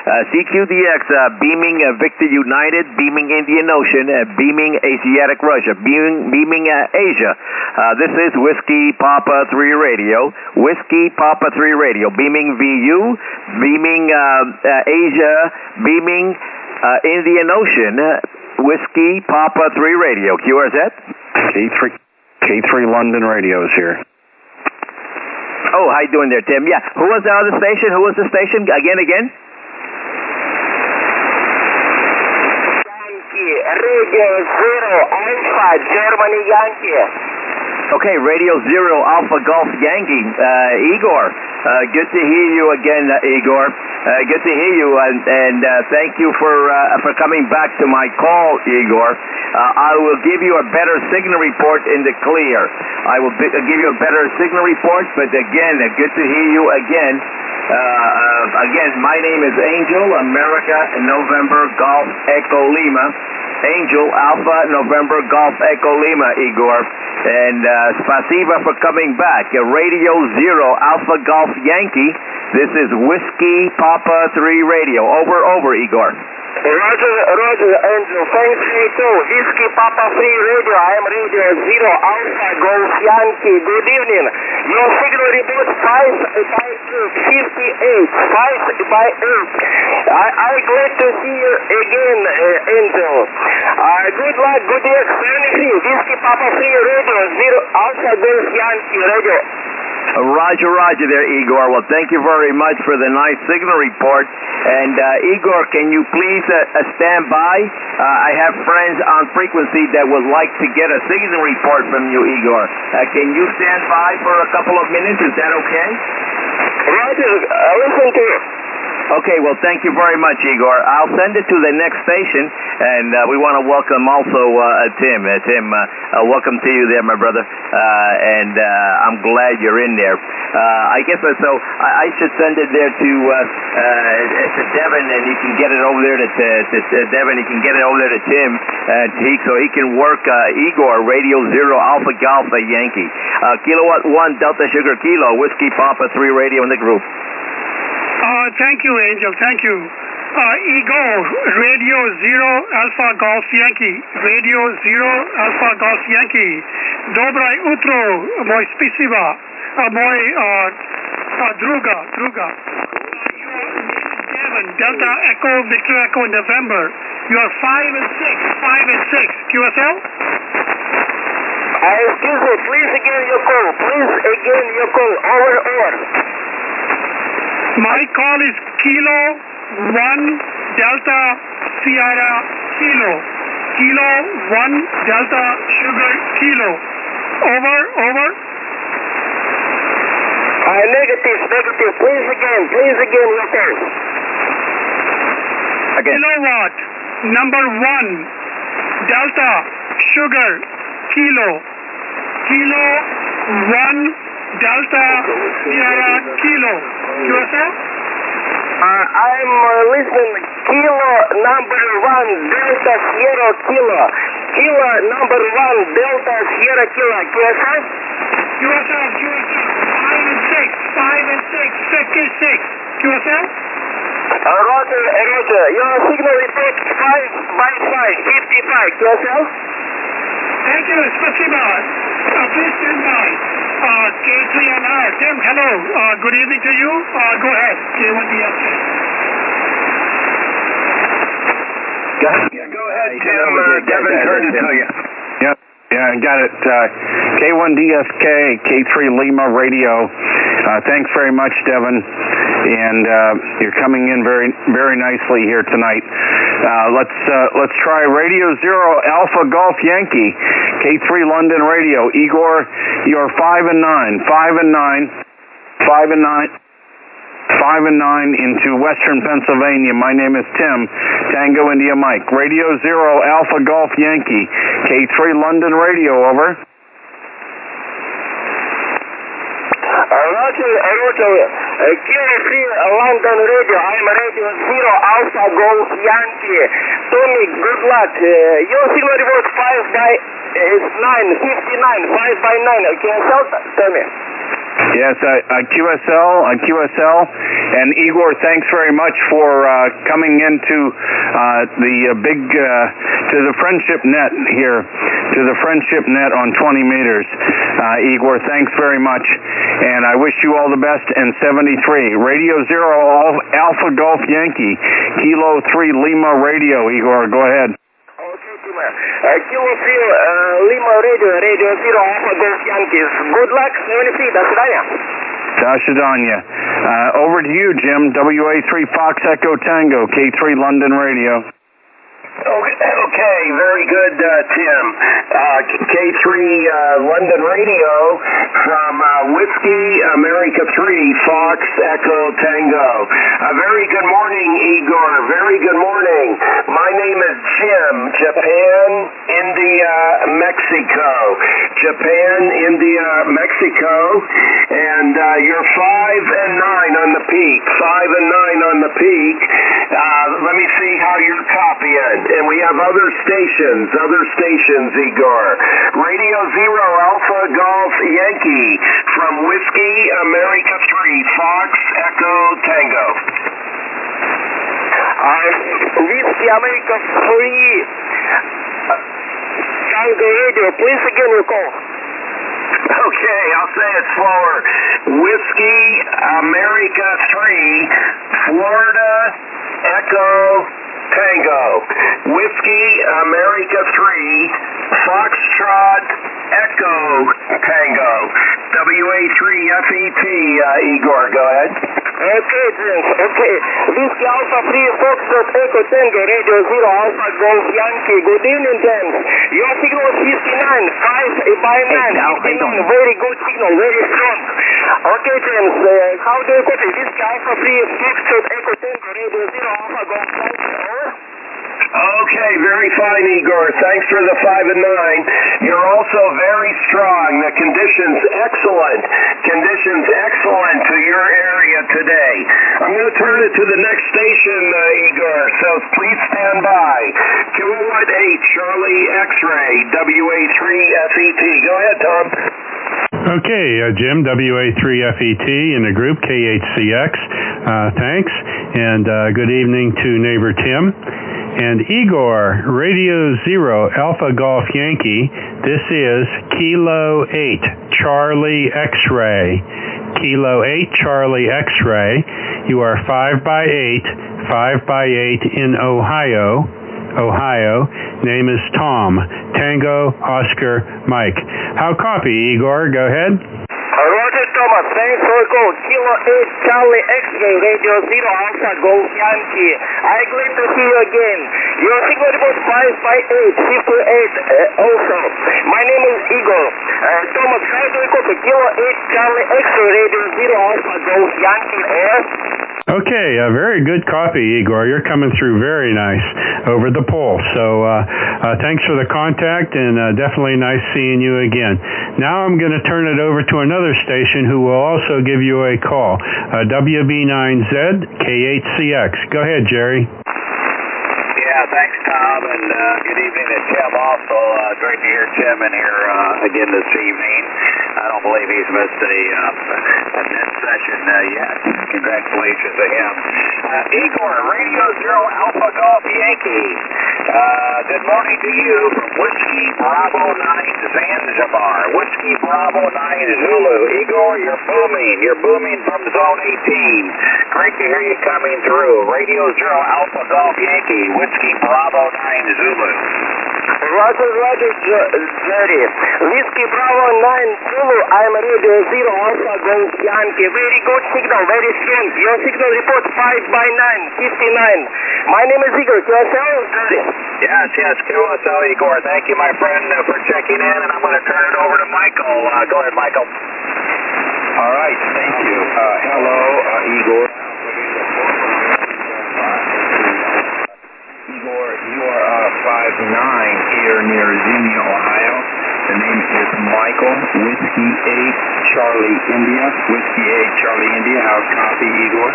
CQDX, beaming Victor United, beaming Indian Ocean, beaming Asiatic Russia, beaming Asia. This is Whiskey Papa 3 Radio, Whiskey Papa 3 Radio, beaming VU, beaming Asia, beaming Indian Ocean, Whiskey Papa 3 Radio, QRZ. K3 London Radio is here. Oh, how you doing there, Tim? Yeah, who was the other station? Who was the station? Again? Radio Zero Alpha Germany Yankee. Okay, Radio Zero Alpha Golf Yankee. Igor, good to hear you again, Igor. Good to hear you, and thank you for coming back to my call, Igor. I will give you a better signal report in the clear. I will give you a better signal report, but again, good to hear you again. Again, my name is Angel, America, November, Golf, Echo, Lima. Angel, Alpha, November, Golf, Echo, Lima, Igor. And spasiba for coming back. Radio Zero, Alpha, Golf, Yankee. This is Whiskey Papa 3 Radio. Over, Igor. Roger, Angel. Thanks, too. Whiskey Papa 3 Radio. I am Radio Zero Alpha Golf Yankee. Good evening. Your signal report 5 by 8. I'm glad to see you again, Angel. Good luck, good day. Whiskey Papa 3 Radio Zero Alpha Golf Yankee Radio. Roger there, Igor. Well, thank you very much for the nice signal report. And Igor, can you please stand by? I have friends on frequency that would like to get a signal report from you, Igor. Can you stand by for a couple of minutes? Is that okay? Roger, listen to you. Okay, well, thank you very much, Igor. I'll send it to the next station, and we want to welcome also Tim. Tim, welcome to you there, my brother, and I'm glad you're in there. I guess so. I should send it there to Devin, and he can get it over there to Devin. He can get it over there to Tim, so he can work Igor, Radio Zero Alpha Golf Yankee, Kilowatt 1 Delta Sugar Kilo, Whiskey Papa 3 Radio in the group. Thank you, Angel. Thank you. Igor, Radio Zero Alpha Golf Yankee. Radio Zero Alpha Golf Yankee. Dobraj utro, moj spasiba. Moj druga. Devin, Delta Echo, Victor Echo, November. You are 5 and 6. QSL? Excuse me, please again your call. Over. My call is Kilo 1 Delta Sierra Kilo. Kilo 1 Delta Sugar Kilo. Over. Negative. Please again your call. Again. Kilowatt number 1 Delta Sugar Kilo. Kilo 1 Delta Sierra Kilo. QSL? I'm listening. Kilo number 1 Delta Sierra Kilo. Kilo number 1 Delta Sierra Kilo. QSL? QSL. 5 and 6. 56. QSL? Roger. Your signal report 5 by 5. 55. QSL? Thank you. Spasiba. Please stand by. K3LR. Tim, hello. Good evening to you. Go ahead. K1DSK. Go ahead, Tim. Devin turned it to you. Yep. Yeah, I got it. K1DSK, K3 Lima Radio. Thanks very much, Devin. And you're coming in very, very nicely here tonight. Let's try Radio Zero Alpha Golf Yankee, K3 London Radio. Igor, you're 5 and 9. 5 and 9 into Western Pennsylvania. My name is Tim, Tango India Mike. Radio Zero Alpha Golf Yankee, K3 London Radio. Over. Roger. Kilo 3 London Radio. I'm Radio Zero Alpha Golf Yankee. Tommy, good luck. Your signal report 5 by 9, 59, 5 by 9. Can you help, Tommy? Yes, QSL, and Igor, thanks very much for coming into to the Friendship Net here, to the Friendship Net on 20 meters. Igor, thanks very much, and I wish you all the best in 73. Radio Zero Alpha Golf Yankee, Kilo 3 Lima Radio. Igor, go ahead. Kilo 3 Lima Radio Zero Alpha Golf Yankees. Good luck, 73. До свидания. До свидания. Over to you, Jim. WA3 Fox Echo Tango, K3 London Radio. Okay, very good, Tim. K3 London Radio from Whiskey America 3 Fox Echo Tango. Very good morning, Igor. Very good morning. My name is Jim. Japan, India, Mexico. Japan, India, Mexico. And you're 5 and 9 on the peak. 5 and 9 on the peak. Let me see how you're copying. And we have other stations, Igor. Radio Zero Alpha Golf Yankee from Whiskey America 3 Fox Echo Tango. Whiskey America 3 Tango Radio, please again your call. Okay, I'll say it slower. Whiskey America 3 Florida Echo Tango. Whiskey America 3 Foxtrot Echo Tango. WA3FET, Igor, go ahead. Okay, James, okay. Whiskey Alpha 3 Foxtrot Echo Tango, Radio Zero Alpha Golf Yankee. Good evening, James. Your signal is 59, 5 by 9. 59, very good signal, very strong. Okay, James, how do you copy? Whiskey Alpha 3 Foxtrot Echo Tango, Radio Zero Alpha Golf Yankee. Okay, very fine, Igor. Thanks for the 5 and 9. You're also very strong. The conditions excellent to your area today. I'm going to turn it to the next station, Igor, so please stand by. Kilowatt 8, Charlie X-Ray, WA3FET. Go ahead, Tom. Okay, Jim, WA3FET in the group, KHCX. Thanks, and good evening to neighbor Tim. And Igor, Radio Zero Alpha Golf Yankee, this is Kilo 8 Charlie X-Ray. Kilo 8 Charlie X-Ray. You are 5 by 8 in Ohio. Name is Tom. Tango, Oscar, Mike. How copy, Igor? Go ahead. Roger Thomas, thanks for the call. Kilo 8 Charlie X-Ray, Radio Zero Alpha Golf Yankee. I'm glad to see you again. Your signal report 5 by 8, 58 also. My name is Igor. Thomas, how do you copy? Kilo 8 Charlie X-Ray, Radio Zero Alpha Golf Yankee, Okay, very good copy, Igor. You're coming through very nice over the pole. So thanks for the contact, and definitely nice seeing you again. Now I'm going to turn it over to another station who will also give you a call. WB9Z KHCX. Go ahead, Jerry. Yeah, thanks, Tom, and good evening to Tim also. Great to hear Tim in here again this evening. I don't believe he's missed a net session yet. Congratulations to him. Igor, Radio Zero Alpha Golf Yankee. Good morning to you from Whiskey Bravo 9 Zanzibar. Whiskey Bravo 9 Zulu. Igor, you're booming. You're booming from Zone 18. Great to hear you coming through. Radio Zero Alpha Golf Yankee. Whiskey Bravo 9 Zulu. Roger, Jerry. Whiskey Bravo 9 Zulu. I'm Radio Zero Alpha Golf Yankee. Very good signal, very strong. Your signal report 5 by 9, 59. My name is Igor. QSL, Jerry. Yes, QSL, Igor. Thank you, my friend, for checking in, and I'm going to turn it over to Michael. Go ahead, Michael. All right, thank you. Hello, Igor. Igor, you are 5'9" here near Xenia, Ohio. The name is Michael, Whiskey 8 Charlie India. Whiskey 8 Charlie India. How's copy, Igor?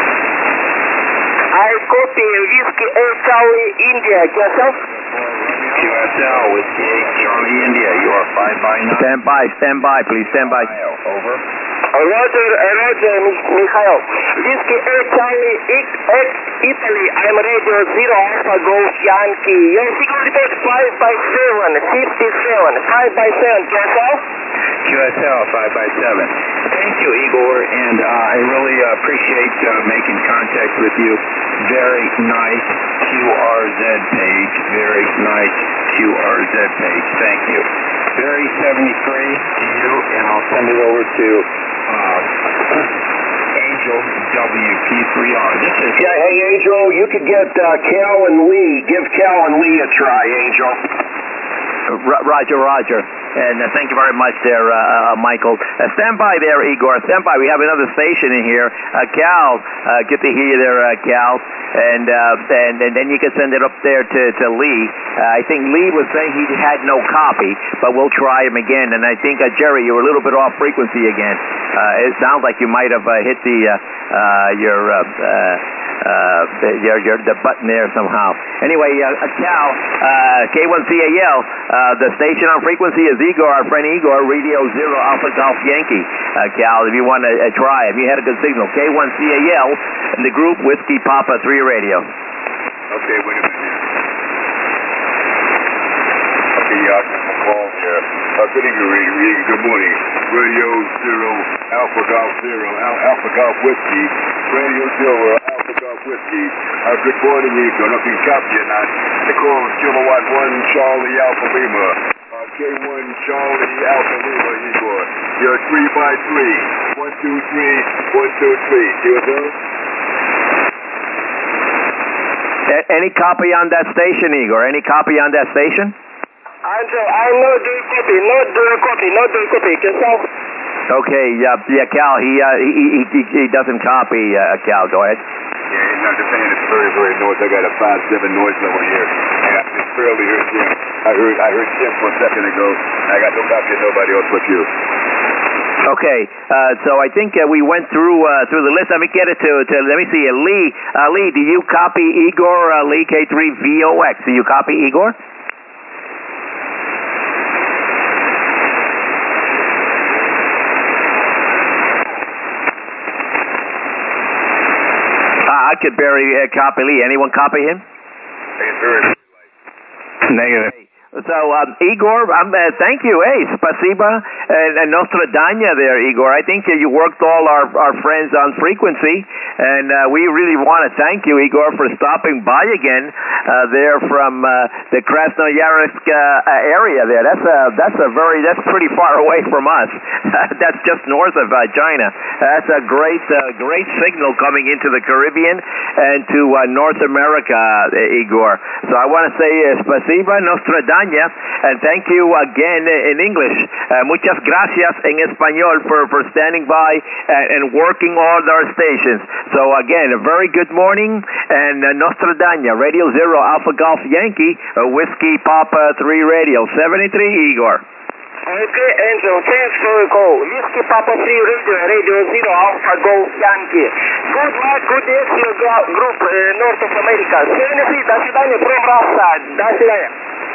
I copy Whiskey 8 Charlie India. Yourself? QSL, Whiskey 8, Charlie India, you are 5 by 9. Stand by, please, stand by. Over. Roger, Mikhail. Whiskey 8, Charlie X, Italy, I'm radio 0 Alpha Golf Yankee. Your signal report 5 by 7, 57, 5 by 7, QSL? QSL 5 by 7. Thank you, Igor, and I really appreciate making contact with you. Very nice QRZ page. Very nice QRZ page. Thank you. Barry 73 to you, and I'll send it over to Angel WP3R. This is. Yeah, hey Angel, you could get Cal and Lee. Give Cal and Lee a try, Angel. Roger. And thank you very much there, Michael. Stand by there, Igor. Stand by. We have another station in here. Cal, good to hear you there, Cal. And then you can send it up there to Lee. I think Lee was saying he had no copy, but we'll try him again. And I think, Jerry, you were a little bit off frequency again. It sounds like you might have hit the button there somehow. Anyway, Cal, K1CAL, the station on frequency is Igor, our friend Igor, Radio 0 Alpha Golf Yankee. Cal, if you want to try, if you had a good signal, K1CAL, and the group Whiskey Papa 3 Radio. Okay, wait a minute. Okay, McCall here. Good evening, good morning. Radio 0 Alpha Golf 0, Alpha Golf Whiskey, Radio 0 Alpha Golf Whiskey. Good morning, Igor. Nothing copy or not. I call Kilowatt 1 Charlie Alpha Lima. K1 Charlie Alpha Lima, Igor. You're 3 by 3. 1, 2, 3, 1, 2, 3. See what's up? Any copy on that station, Igor? Any copy on that station? Angel, I'm not doing copy. Yourself? Okay, yeah, Cal, he doesn't copy, Cal, go ahead. Yeah, I'm just saying it's very, very noisy. I got a 5.7 noise level here. And I just barely heard Jim. I heard Jim for a second ago. I got no copy of nobody else but you. Okay, so I think we went through the list. Let me get it to let me see. Lee, do you copy Igor, Lee K3VOX? Do you copy Igor? I could barely copy Lee. Anyone copy him? Negative. So, Igor, thank you. Hey, spasiba and Nostradanya there, Igor. I think you worked all our friends on frequency, and we really want to thank you, Igor, for stopping by again there from the Krasnoyarsk area there. That's pretty far away from us. That's just north of China. That's a great signal coming into the Caribbean and to North America, Igor. So I want to say spasiba, Nostradanya. And thank you again in English. Muchas gracias en español for standing by and working all our stations. So again, a very good morning, and Nostradanya, Radio 0 Alpha Golf Yankee, Whiskey Papa 3 Radio, 73 Igor. Okay, Angel, thanks for the call. Whiskey Papa 3 Radio 0 Alpha Golf Yankee. Good luck, good day to your group, North of America. 73, до свидания from Russia. До свидания.